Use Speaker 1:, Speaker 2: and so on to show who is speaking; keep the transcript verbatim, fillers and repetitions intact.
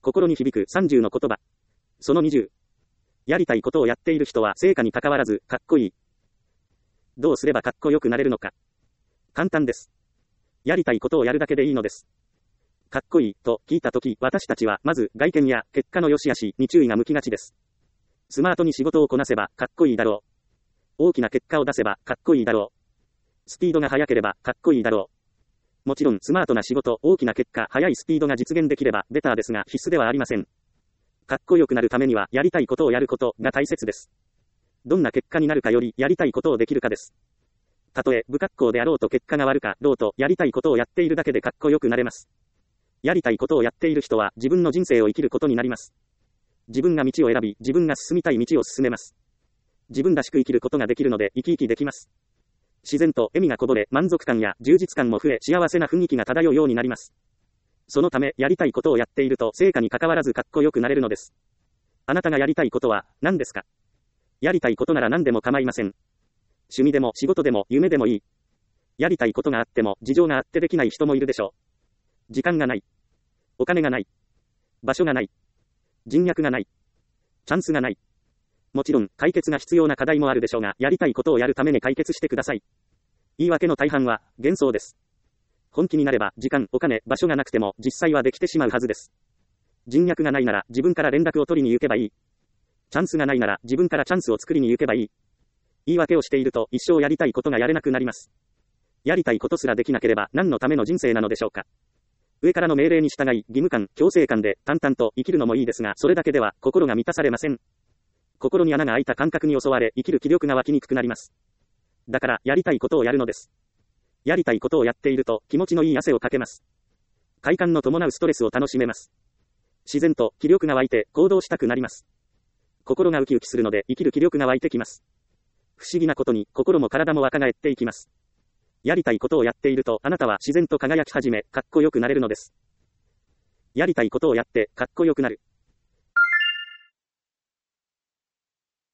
Speaker 1: 心に響くさんじゅうの言葉。そのにじゅう。やりたいことをやっている人は成果に関わらず、かっこいい。どうすればかっこよくなれるのか。簡単です。やりたいことをやるだけでいいのです。かっこいいと聞いたとき、私たちはまず外見や結果の良し悪しに注意が向きがちです。スマートに仕事をこなせばかっこいいだろう。大きな結果を出せばかっこいいだろう。スピードが速ければかっこいいだろう。もちろんスマートな仕事、大きな結果、速いスピードが実現できればベターですが必須ではありません。かっこよくなるためにはやりたいことをやることが大切です。どんな結果になるかよりやりたいことをできるかです。たとえ不格好であろうと結果が悪かろうとやりたいことをやっているだけでかっこよくなれます。やりたいことをやっている人は自分の人生を生きることになります。自分が道を選び、自分が進みたい道を進めます。自分らしく生きることができるので生き生きできます。自然と笑みがこぼれ、満足感や充実感も増え、幸せな雰囲気が漂うようになります。そのため、やりたいことをやっていると成果に関わらずかっこよくなれるのです。あなたがやりたいことは何ですか？やりたいことなら何でも構いません。趣味でも仕事でも夢でもいい。やりたいことがあっても事情があってできない人もいるでしょう。時間がない。お金がない。場所がない。人脈がない。チャンスがない。もちろん解決が必要な課題もあるでしょうが、やりたいことをやるために解決してください。言い訳の大半は幻想です。本気になれば時間、お金、場所がなくても実際はできてしまうはずです。人脈がないなら自分から連絡を取りに行けばいい。チャンスがないなら自分からチャンスを作りに行けばいい。言い訳をしていると一生やりたいことがやれなくなります。やりたいことすらできなければ何のための人生なのでしょうか。上からの命令に従い義務感、強制感で淡々と生きるのもいいですが、それだけでは心が満たされません。心に穴が開いた感覚に襲われ生きる気力が湧きにくくなります。だからやりたいことをやるのです。やりたいことをやっていると気持ちのいい汗をかけます。快感の伴うストレスを楽しめます。自然と気力が湧いて行動したくなります。心がウキウキするので生きる気力が湧いてきます。不思議なことに心も体も若返っていきます。やりたいことをやっているとあなたは自然と輝き始めかっこよくなれるのです。やりたいことをやってかっこよくなる。